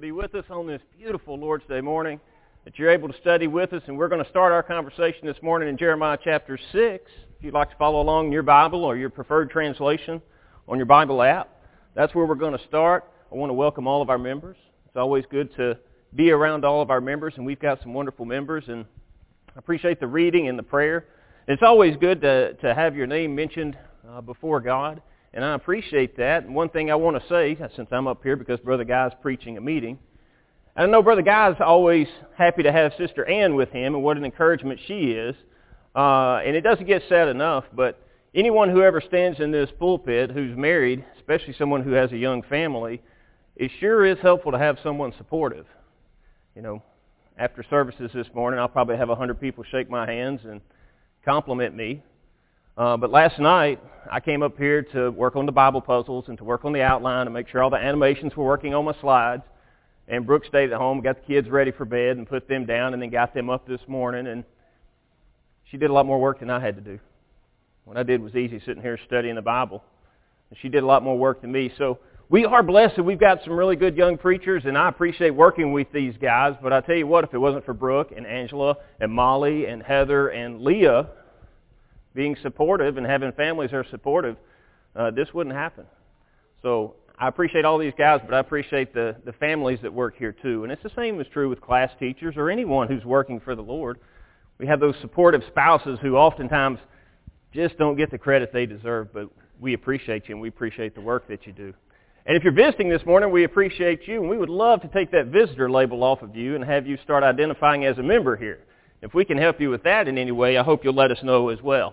be with us on this beautiful Lord's Day morning, that you're able to study with us. And we're going to start our conversation this morning in Jeremiah chapter 6. If you'd like to follow along in your Bible or your preferred translation on your Bible app, that's where we're going to start. I want to welcome all of our members. It's always good to be around all of our members, and we've got some wonderful members, and I appreciate the reading and the prayer. It's always good to have your name mentioned before God, and I appreciate that. And one thing I want to say, since I'm up here because Brother Guy's preaching a meeting, I know Brother Guy's always happy to have Sister Ann with him, and what an encouragement she is. And it doesn't get said enough, but anyone who ever stands in this pulpit who's married, especially someone who has a young family, it sure is helpful to have someone supportive. You know, after services this morning, I'll probably have 100 people shake my hands and compliment me. But last night, I came up here to work on the Bible puzzles and to work on the outline and make sure all the animations were working on my slides. And Brooke stayed at home, got the kids ready for bed and put them down and then got them up this morning. And she did a lot more work than I had to do. What I did was easy, sitting here studying the Bible. And she did a lot more work than me. So we are blessed that we've got some really good young preachers, and I appreciate working with these guys. But I tell you what, if it wasn't for Brooke and Angela and Molly and Heather and Leah being supportive and having families that are supportive, this wouldn't happen. So I appreciate all these guys, but I appreciate the families that work here too. And it's the same is true with class teachers or anyone who's working for the Lord. We have those supportive spouses who oftentimes just don't get the credit they deserve, but we appreciate you and we appreciate the work that you do. And if you're visiting this morning, we appreciate you, and we would love to take that visitor label off of you and have you start identifying as a member here. If we can help you with that in any way, I hope you'll let us know as well.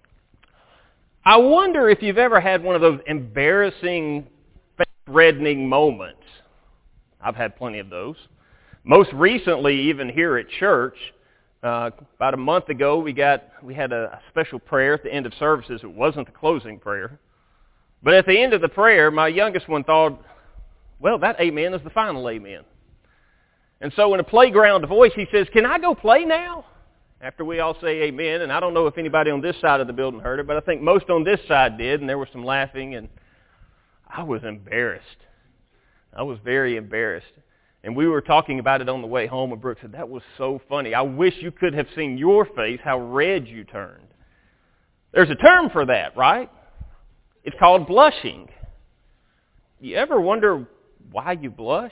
I wonder if you've ever had one of those embarrassing, face-reddening moments. I've had plenty of those. Most recently, even here at church, about a month ago, we had a special prayer at the end of services. It wasn't the closing prayer. But at the end of the prayer, my youngest one thought, well, that amen is the final amen. And so in a playground voice, he says, "Can I go play now?" After we all say amen, and I don't know if anybody on this side of the building heard it, but I think most on this side did, and there was some laughing, and I was embarrassed. I was very embarrassed. And we were talking about it on the way home, and Brooke said, "That was so funny. I wish you could have seen your face, how red you turned." There's a term for that, right? It's called blushing. You ever wonder why you blush?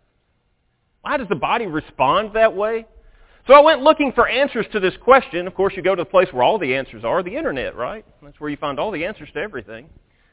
Why does the body respond that way? So I went looking for answers to this question. Of course, you go to the place where all the answers are, the internet, right? That's where you find all the answers to everything.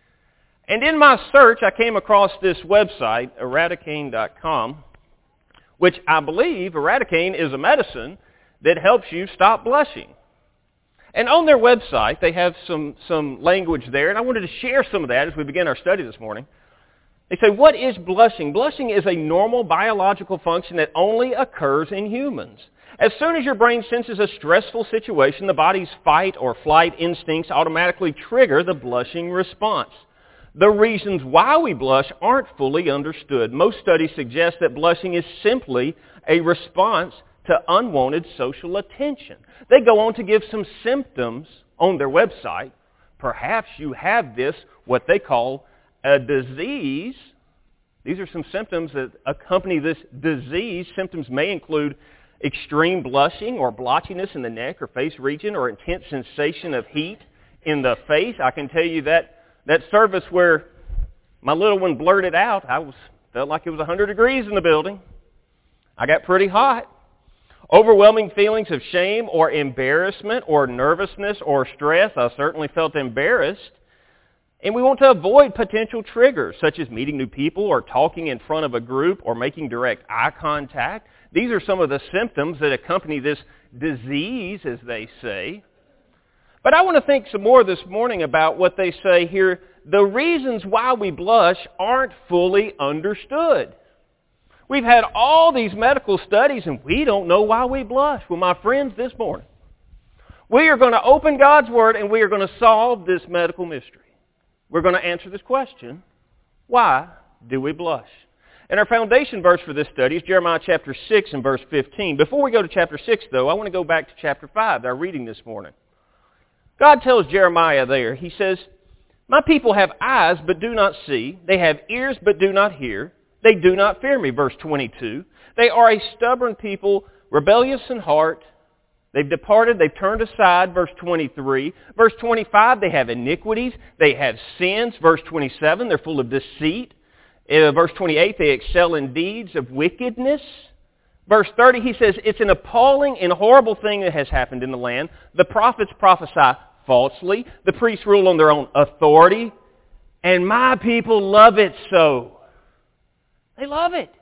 And in my search, I came across this website, Eradicane.com, which I believe Eradicane is a medicine that helps you stop blushing. And on their website, they have some language there, and I wanted to share some of that as we begin our study this morning. They say, what is blushing? Blushing is a normal biological function that only occurs in humans. As soon as your brain senses a stressful situation, the body's fight or flight instincts automatically trigger the blushing response. The reasons why we blush aren't fully understood. Most studies suggest that blushing is simply a response to unwanted social attention. They go on to give some symptoms on their website. Perhaps you have this, what they call a disease. These are some symptoms that accompany this disease. Symptoms may include extreme blushing or blotchiness in the neck or face region or intense sensation of heat in the face. I can tell you that service where my little one blurted out, felt like it was 100 degrees in the building. I got pretty hot. Overwhelming feelings of shame or embarrassment or nervousness or stress. I certainly felt embarrassed. And we want to avoid potential triggers, such as meeting new people or talking in front of a group or making direct eye contact. These are some of the symptoms that accompany this disease, as they say. But I want to think some more this morning about what they say here. The reasons why we blush aren't fully understood. We've had all these medical studies, and we don't know why we blush. Well, my friends, this morning, we are going to open God's Word, and we are going to solve this medical mystery. We're going to answer this question: why do we blush? And our foundation verse for this study is Jeremiah chapter 6 and verse 15. Before we go to chapter 6, though, I want to go back to chapter 5, our reading this morning. God tells Jeremiah there, he says, "My people have eyes but do not see. They have ears but do not hear. They do not fear me, verse 22. They are a stubborn people, rebellious in heart. They've departed, they've turned aside, verse 23. Verse 25, they have iniquities, they have sins. Verse 27, they're full of deceit. Verse 28, they excel in deeds of wickedness. Verse 30, he says, it's an appalling and horrible thing that has happened in the land. The prophets prophesy falsely. The priests rule on their own authority. And my people love it so. They love it.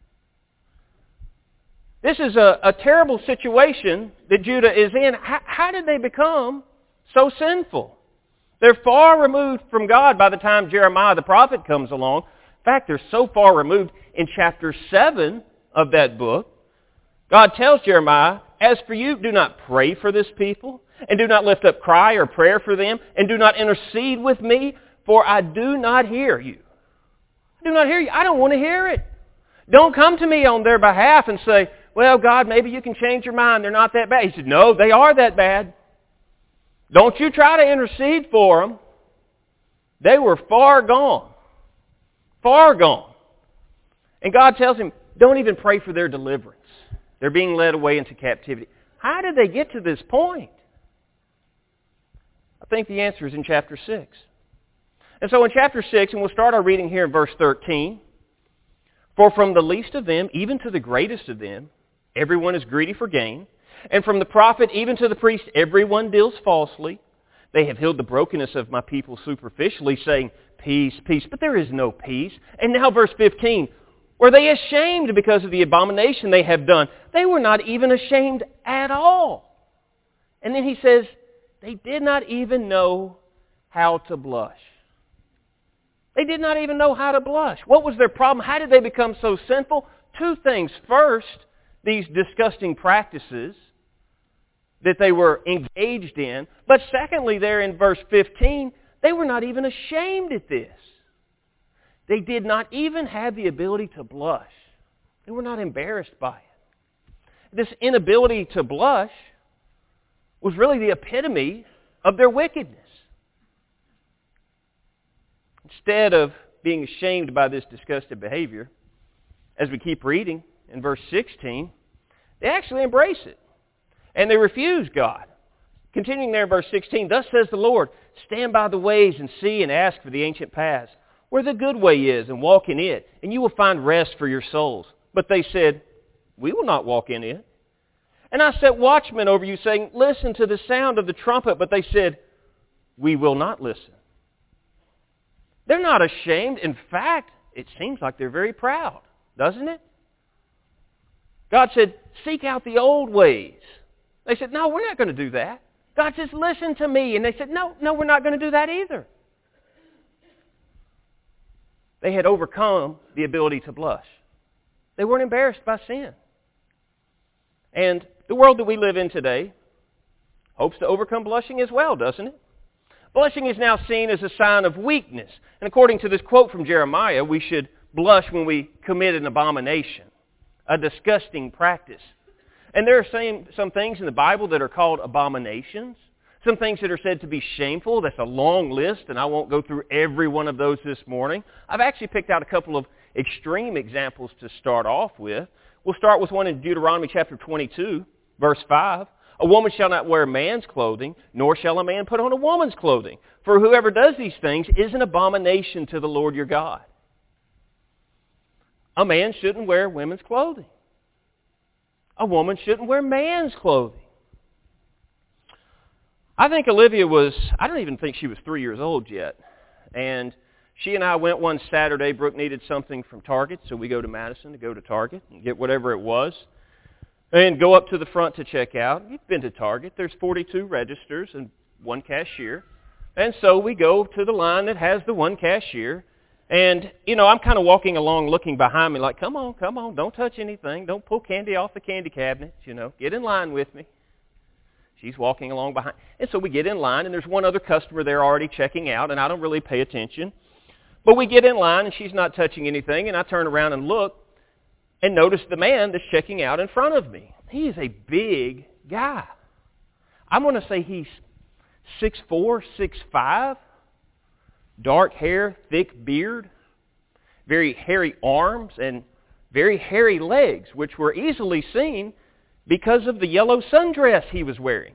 This is a terrible situation that Judah is in. How did they become so sinful? They're far removed from God by the time Jeremiah the prophet comes along. In fact, they're so far removed in chapter 7 of that book. God tells Jeremiah, as for you, do not pray for this people, and do not lift up cry or prayer for them, and do not intercede with me, for I do not hear you. I do not hear you. I don't want to hear it. Don't come to me on their behalf and say, well, God, maybe you can change your mind. They're not that bad. He said, no, they are that bad. Don't you try to intercede for them. They were far gone. Far gone. And God tells him, don't even pray for their deliverance. They're being led away into captivity. How did they get to this point? I think the answer is in chapter 6. And so in chapter 6, and we'll start our reading here in verse 13, for from the least of them, even to the greatest of them, everyone is greedy for gain. And from the prophet even to the priest, everyone deals falsely. They have healed the brokenness of my people superficially, saying, peace, peace. But there is no peace. And now verse 15, were they ashamed because of the abomination they have done? They were not even ashamed at all. And then he says, they did not even know how to blush. They did not even know how to blush. What was their problem? How did they become so sinful? Two things. First, these disgusting practices that they were engaged in. But secondly, there in verse 15, they were not even ashamed at this. They did not even have the ability to blush. They were not embarrassed by it. This inability to blush was really the epitome of their wickedness. Instead of being ashamed by this disgusting behavior, as we keep reading in verse 16, they actually embrace it. And they refuse God. Continuing there in verse 16, thus says the Lord, stand by the ways and see and ask for the ancient paths, where the good way is, and walk in it, and you will find rest for your souls. But they said, we will not walk in it. And I set watchmen over you, saying, listen to the sound of the trumpet. But they said, we will not listen. They're not ashamed. In fact, it seems like they're very proud, doesn't it? God said, seek out the old ways. They said, no, we're not going to do that. God says, listen to me. And they said, no, we're not going to do that either. They had overcome the ability to blush. They weren't embarrassed by sin. And the world that we live in today hopes to overcome blushing as well, doesn't it? Blushing is now seen as a sign of weakness. And according to this quote from Jeremiah, we should blush when we commit an abomination, a disgusting practice. And there are some things in the Bible that are called abominations, some things that are said to be shameful. That's a long list, and I won't go through every one of those this morning. I've actually picked out a couple of extreme examples to start off with. We'll start with one in Deuteronomy chapter 22, verse 5. A woman shall not wear man's clothing, nor shall a man put on a woman's clothing. For whoever does these things is an abomination to the Lord your God. A man shouldn't wear women's clothing. A woman shouldn't wear man's clothing. I think Olivia I don't even think she was 3 years old yet. And she and I went one Saturday. Brooke needed something from Target, so we go to Madison to go to Target and get whatever it was. And go up to the front to check out. You've been to Target. There's 42 registers and one cashier. And so we go to the line that has the one cashier. And, I'm kind of walking along looking behind me like, come on, don't touch anything. Don't pull candy off the candy cabinets, Get in line with me. She's walking along behind. And so we get in line, and there's one other customer there already checking out, and I don't really pay attention. But we get in line, and she's not touching anything, and I turn around and look and notice the man that's checking out in front of me. He is a big guy. I'm going to say he's 6'4", 6'5", dark hair, thick beard, very hairy arms and very hairy legs, which were easily seen because of the yellow sundress he was wearing.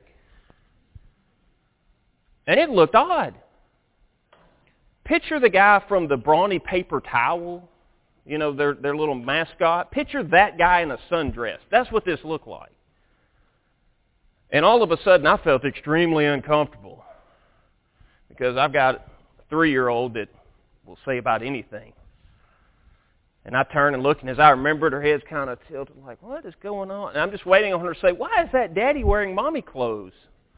And it looked odd. Picture the guy from the Brawny Paper Towel, you know, their little mascot. Picture that guy in a sundress. That's what this looked like. And all of a sudden, I felt extremely uncomfortable because I've got a 3-year-old that will say about anything. And I turned and looked, and as I remembered, her head's kind of tilted, like, what is going on? And I'm just waiting on her to say, why is that Daddy wearing mommy clothes?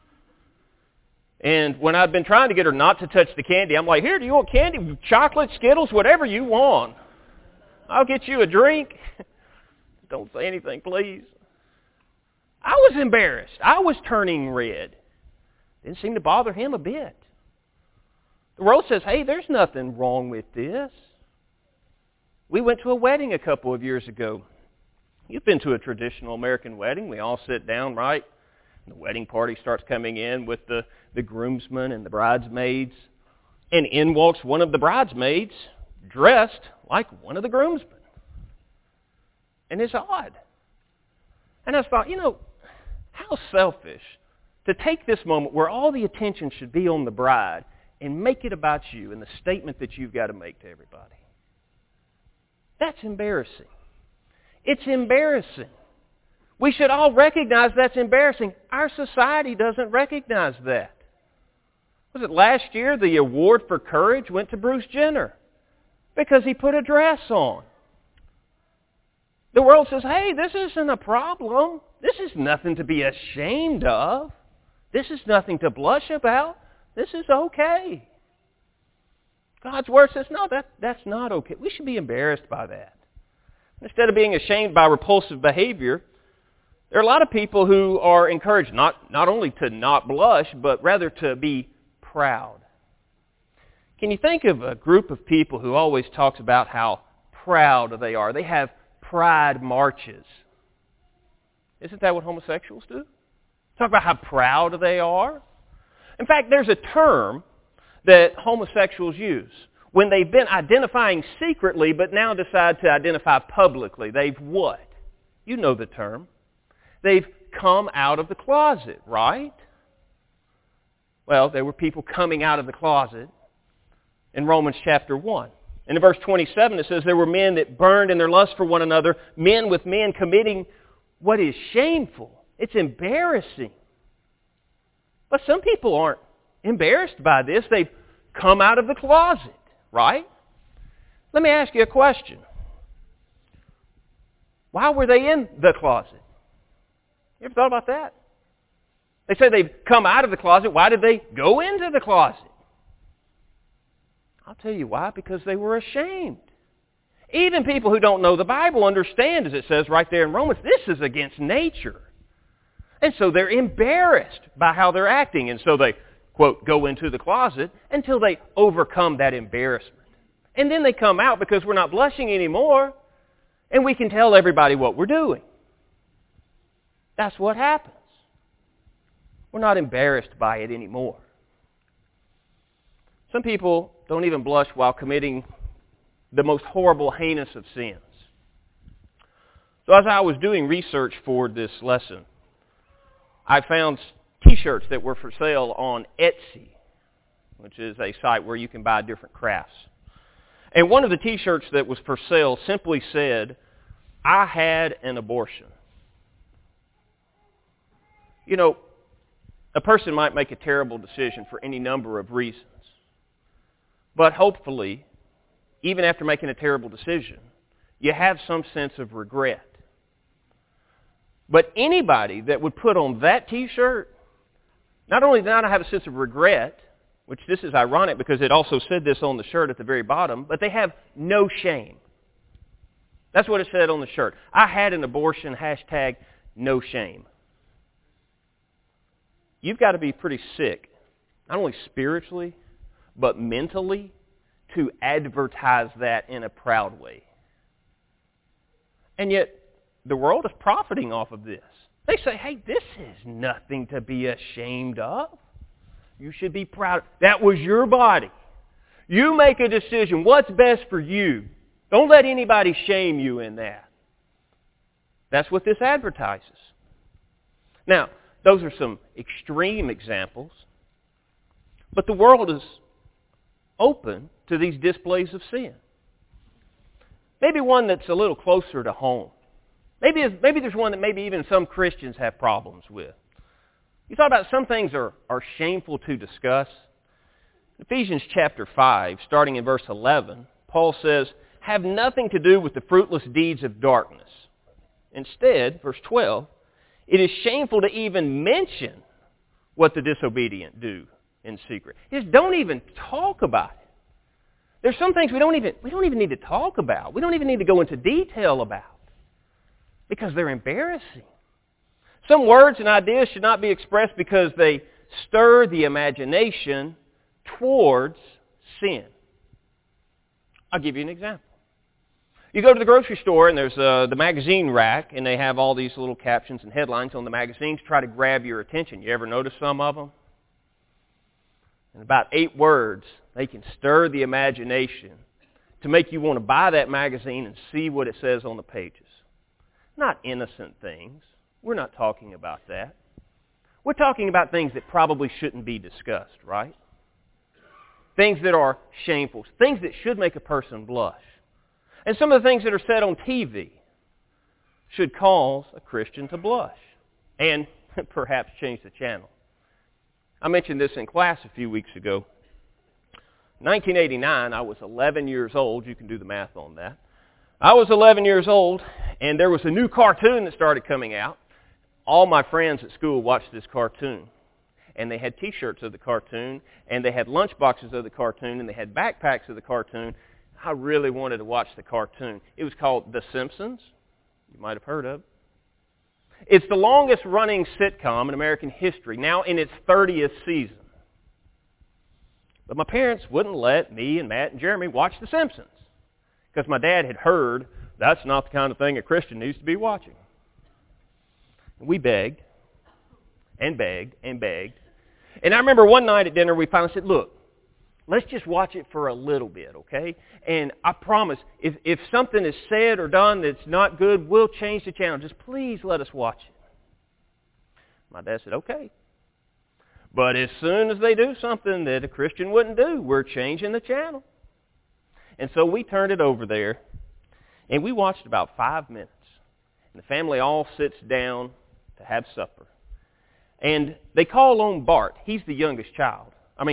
And when I'd been trying to get her not to touch the candy, I'm like, here, do you want candy, chocolate, Skittles, whatever you want? I'll get you a drink. Don't say anything, please. I was embarrassed. I was turning red. Didn't seem to bother him a bit. The world says, hey, there's nothing wrong with this. We went to a wedding a couple of years ago. You've been to a traditional American wedding. We all sit down, right? The wedding party starts coming in with the groomsmen and the bridesmaids. And in walks one of the bridesmaids dressed like one of the groomsmen. And it's odd. And I thought, how selfish to take this moment where all the attention should be on the bride and make it about you and the statement that you've got to make to everybody. That's embarrassing. It's embarrassing. We should all recognize that's embarrassing. Our society doesn't recognize that. Was it last year the award for courage went to Bruce Jenner because he put a dress on? The world says, hey, this isn't a problem. This is nothing to be ashamed of. This is nothing to blush about. This is okay. God's Word says, no, that's not okay. We should be embarrassed by that. Instead of being ashamed by repulsive behavior, there are a lot of people who are encouraged not only to not blush, but rather to be proud. Can you think of a group of people who always talks about how proud they are? They have pride marches. Isn't that what homosexuals do? Talk about how proud they are. In fact, there's a term that homosexuals use when they've been identifying secretly but now decide to identify publicly. They've what? You know the term. They've come out of the closet, right? Well, there were people coming out of the closet in Romans chapter 1. And in verse 27 it says, there were men that burned in their lust for one another, men with men committing what is shameful. It's embarrassing. But some people aren't embarrassed by this. They've come out of the closet, right? Let me ask you a question. Why were they in the closet? You ever thought about that? They say they've come out of the closet. Why did they go into the closet? I'll tell you why. Because they were ashamed. Even people who don't know the Bible understand, as it says right there in Romans, this is against nature. And so they're embarrassed by how they're acting. And so they, quote, go into the closet until they overcome that embarrassment. And then they come out because we're not blushing anymore. And we can tell everybody what we're doing. That's what happens. We're not embarrassed by it anymore. Some people don't even blush while committing the most horrible, heinous of sins. So as I was doing research for this lesson, I found T-shirts that were for sale on Etsy, which is a site where you can buy different crafts. And one of the T-shirts that was for sale simply said, I had an abortion. A person might make a terrible decision for any number of reasons. But hopefully, even after making a terrible decision, you have some sense of regret. But anybody that would put on that T-shirt, not only did not have a sense of regret, which this is ironic because it also said this on the shirt at the very bottom, but they have no shame. That's what it said on the shirt. I had an abortion, hashtag no shame. You've got to be pretty sick, not only spiritually, but mentally, to advertise that in a proud way. And yet, the world is profiting off of this. They say, hey, this is nothing to be ashamed of. You should be proud. That was your body. You make a decision. What's best for you? Don't let anybody shame you in that. That's what this advertises. Now, those are some extreme examples, but the world is open to these displays of sin. Maybe one that's a little closer to home. Maybe there's one that maybe even some Christians have problems with. You thought about some things are shameful to discuss. Ephesians chapter 5, starting in verse 11, Paul says, have nothing to do with the fruitless deeds of darkness. Instead, verse 12, it is shameful to even mention what the disobedient do in secret. Just don't even talk about it. There's some things we don't even need to talk about. We don't even need to go into detail about because they're embarrassing. Some words and ideas should not be expressed because they stir the imagination towards sin. I'll give you an example. You go to the grocery store and there's the magazine rack and they have all these little captions and headlines on the magazines to try to grab your attention. You ever notice some of them? In about 8 words, they can stir the imagination to make you want to buy that magazine and see what it says on the pages. Not innocent things. We're not talking about that. We're talking about things that probably shouldn't be discussed, right? Things that are shameful. Things that should make a person blush. And some of the things that are said on TV should cause a Christian to blush and perhaps change the channel. I mentioned this in class a few weeks ago. 1989, I was 11 years old. You can do the math on that. I was 11 years old, and there was a new cartoon that started coming out. All my friends at school watched this cartoon. And they had T-shirts of the cartoon, and they had lunchboxes of the cartoon, and they had backpacks of the cartoon. I really wanted to watch the cartoon. It was called The Simpsons. You might have heard of it. It's the longest running sitcom in American history, now in its 30th season. But my parents wouldn't let me and Matt and Jeremy watch The Simpsons because my dad had heard that's not the kind of thing a Christian needs to be watching. And we begged and begged and begged. And I remember one night at dinner we finally said, look, let's just watch it for a little bit, okay? And I promise, if something is said or done that's not good, we'll change the channel. Just please let us watch it. My dad said, okay. But as soon as they do something that a Christian wouldn't do, we're changing the channel. And so we turned it over there, and we watched about 5 minutes. And the family all sits down to have supper. And they call on Bart. He's the oldest child,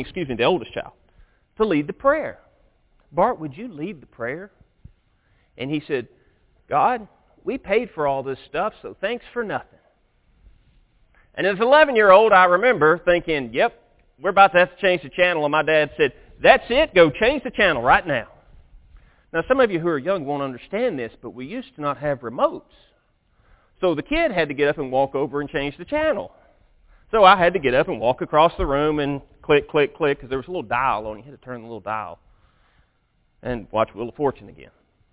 to lead the prayer. Bart, would you lead the prayer? And he said, God, we paid for all this stuff, so thanks for nothing. And as an 11-year-old, I remember thinking, yep, we're about to have to change the channel. And my dad said, that's it, go change the channel right now. Now, some of you who are young won't understand this, but we used to not have remotes. So the kid had to get up and walk over and change the channel. So I had to get up and walk across the room and click, click, click, because there was a little dial on it. You had to turn the little dial and watch Wheel of Fortune again.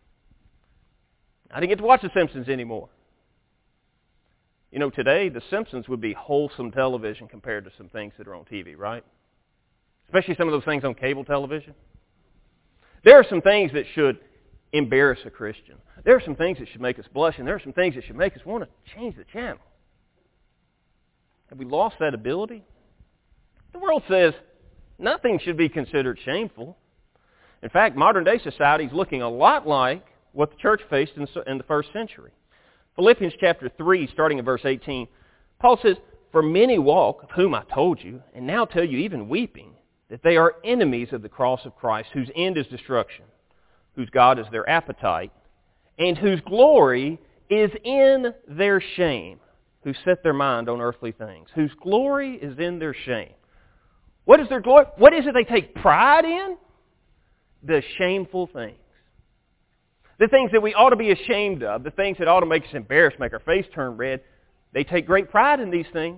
I didn't get to watch The Simpsons anymore. You know, today, The Simpsons would be wholesome television compared to some things that are on TV, right? Especially some of those things on cable television. There are some things that should embarrass a Christian. There are some things that should make us blush, and there are some things that should make us want to change the channel. Have we lost that ability? The world says nothing should be considered shameful. In fact, modern-day society is looking a lot like what the church faced in the first century. Philippians chapter 3, starting in verse 18, Paul says, for many walk, of whom I told you, and now tell you even weeping, that they are enemies of the cross of Christ, whose end is destruction, whose God is their appetite, and whose glory is in their shame, who set their mind on earthly things, whose glory is in their shame. What is their glory? What is it they take pride in? The shameful things. The things that we ought to be ashamed of, the things that ought to make us embarrassed, make our face turn red, they take great pride in these things.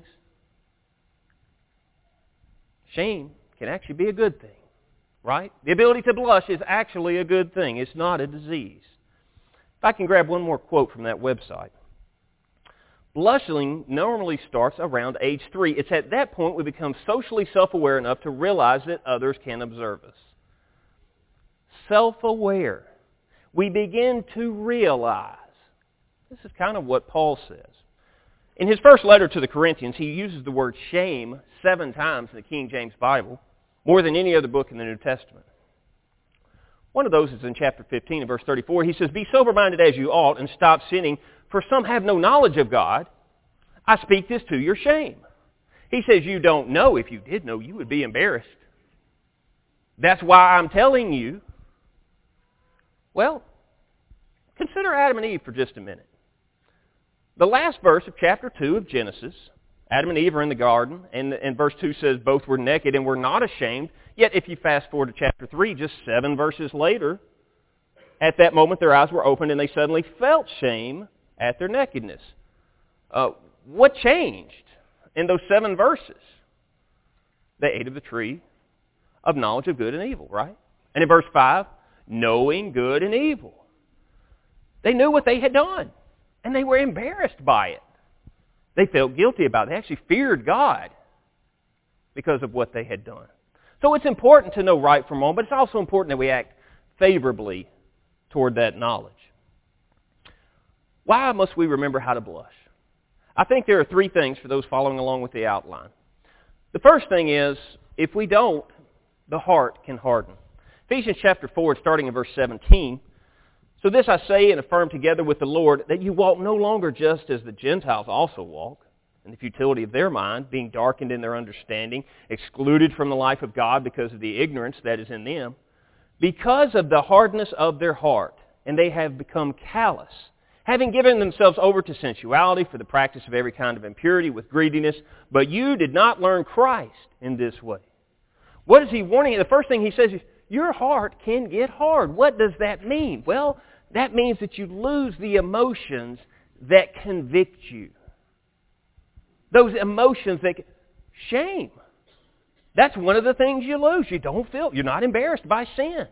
Shame can actually be a good thing, right? The ability to blush is actually a good thing. It's not a disease. If I can grab one more quote from that website. Blushing normally starts around age 3. It's at that point we become socially self-aware enough to realize that others can observe us. Self-aware. we begin to realize. This is kind of what Paul says. In his first letter to the Corinthians, he uses the word shame 7 times in the King James Bible, more than any other book in the New Testament. One of those is in chapter 15 and verse 34. He says, "Be sober-minded as you ought, and stop sinning, for some have no knowledge of God. I speak this to your shame." He says, you don't know. If you did know, you would be embarrassed. That's why I'm telling you. Well, consider Adam and Eve for just a minute. The last verse of chapter 2 of Genesis, Adam and Eve are in the garden, and verse 2 says both were naked and were not ashamed. Yet if you fast forward to chapter 3, just 7 verses later, at that moment their eyes were opened and they suddenly felt shame at their nakedness. What changed in those 7 verses? They ate of the tree of knowledge of good and evil, right? And in verse 5, knowing good and evil. They knew what they had done, and they were embarrassed by it. They felt guilty about it. They actually feared God because of what they had done. So it's important to know right from wrong, but it's also important that we act favorably toward that knowledge. Why must we remember how to blush? I think there are 3 things for those following along with the outline. The first thing is, if we don't, the heart can harden. Ephesians chapter 4, starting in verse 17, "So this I say and affirm together with the Lord, that you walk no longer just as the Gentiles also walk, in the futility of their mind, being darkened in their understanding, excluded from the life of God because of the ignorance that is in them, because of the hardness of their heart, and they have become callous, having given themselves over to sensuality for the practice of every kind of impurity with greediness, but you did not learn Christ in this way." What is he warning? The first thing he says is, your heart can get hard. What does that mean? Well, that means that you lose the emotions that convict you. Those emotions that... Shame. That's one of the things you lose. You're not embarrassed by sin.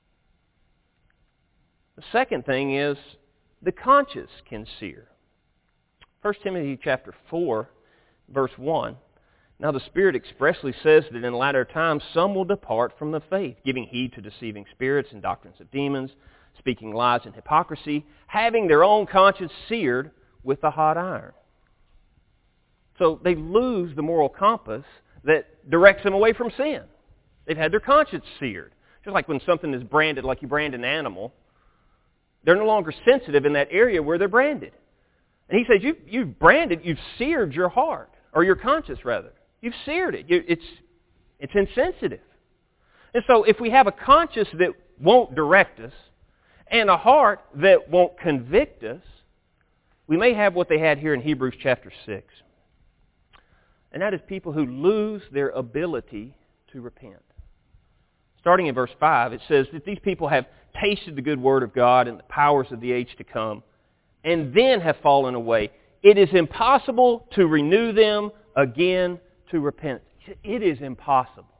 The second thing is the conscience can sear. 1 Timothy chapter 4, verse 1. "Now the Spirit expressly says that in latter times some will depart from the faith, giving heed to deceiving spirits and doctrines of demons, speaking lies and hypocrisy, having their own conscience seared with a hot iron." So they lose the moral compass that directs them away from sin. They've had their conscience seared. Just like when something is branded, like you brand an animal, they're no longer sensitive in that area where they're branded. And he says, you've branded, you've seared your heart, or your conscience rather. You've seared it. It's insensitive. And so if we have a conscience that won't direct us and a heart that won't convict us, we may have what they had here in Hebrews chapter 6. And that is people who lose their ability to repent. Starting in verse 5, it says that these people have tasted the good word of God and the powers of the age to come, and then have fallen away. It is impossible to renew them again to repent. It is impossible.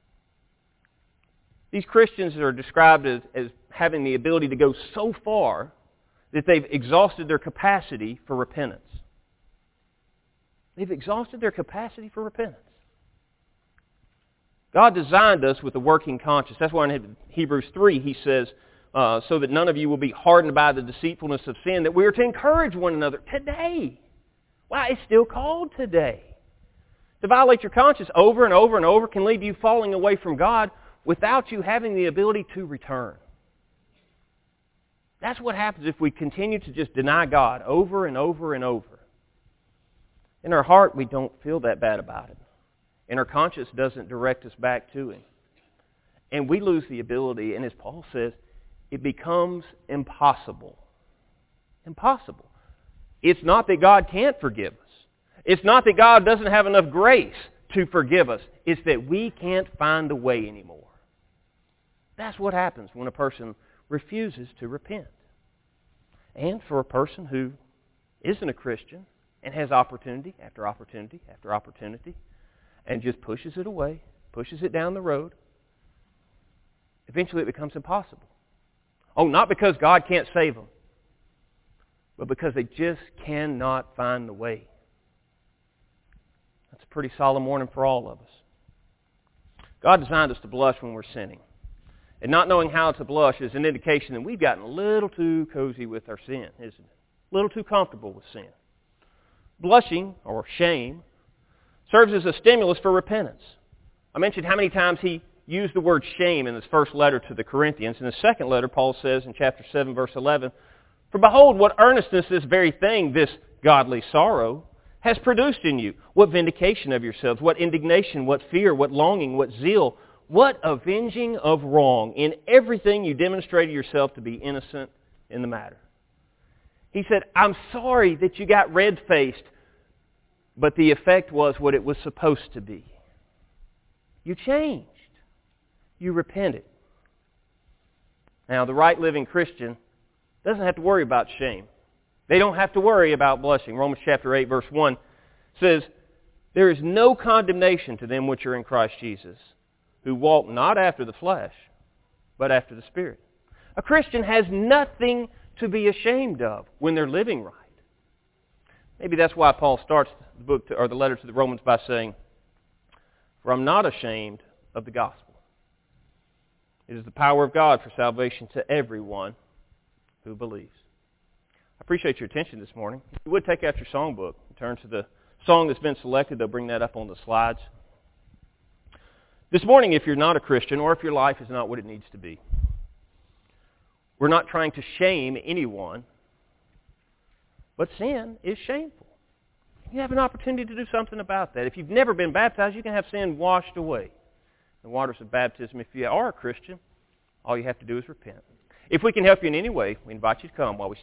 These Christians are described as having the ability to go so far that they've exhausted their capacity for repentance. They've exhausted their capacity for repentance. God designed us with a working conscience. That's why in Hebrews 3 he says, so that none of you will be hardened by the deceitfulness of sin, that we are to encourage one another today. Why, it's still called today. To violate your conscience over and over and over can lead to you falling away from God without you having the ability to return. That's what happens if we continue to just deny God over and over and over. In our heart, we don't feel that bad about it. And our conscience doesn't direct us back to Him. And we lose the ability, and as Paul says, it becomes impossible. Impossible. It's not that God can't forgive us. It's not that God doesn't have enough grace to forgive us. It's that we can't find the way anymore. That's what happens when a person refuses to repent. And for a person who isn't a Christian and has opportunity after opportunity after opportunity and just pushes it away, pushes it down the road, eventually it becomes impossible. Oh, not because God can't save them, but because they just cannot find the way. That's a pretty solemn warning for all of us. God designed us to blush when we're sinning. And not knowing how to blush is an indication that we've gotten a little too cozy with our sin, isn't it? A little too comfortable with sin. Blushing, or shame, serves as a stimulus for repentance. I mentioned how many times he used the word shame in his first letter to the Corinthians. In the second letter, Paul says in chapter 7, verse 11, "For behold, what earnestness this very thing, this godly sorrow, has produced in you. What vindication of yourselves, what indignation, what fear, what longing, what zeal, what avenging of wrong. In everything you demonstrated yourself to be innocent in the matter." He said, I'm sorry that you got red-faced, but the effect was what it was supposed to be. You changed. You repented. Now, the right living Christian doesn't have to worry about shame. They don't have to worry about blushing. Romans chapter 8, verse 1 says, "There is no condemnation to them which are in Christ Jesus, who walk not after the flesh, but after the Spirit." A Christian has nothing to be ashamed of when they're living right. Maybe that's why Paul starts the book or the letter to the Romans by saying, "For I'm not ashamed of the gospel. It is the power of God for salvation to everyone who believes." I appreciate your attention this morning. If you would take out your songbook and turn to the song that's been selected, they'll bring that up on the slides. This morning, if you're not a Christian or if your life is not what it needs to be, we're not trying to shame anyone, but sin is shameful. You have an opportunity to do something about that. If you've never been baptized, you can have sin washed away. The waters of baptism, if you are a Christian, all you have to do is repent. If we can help you in any way, we invite you to come while we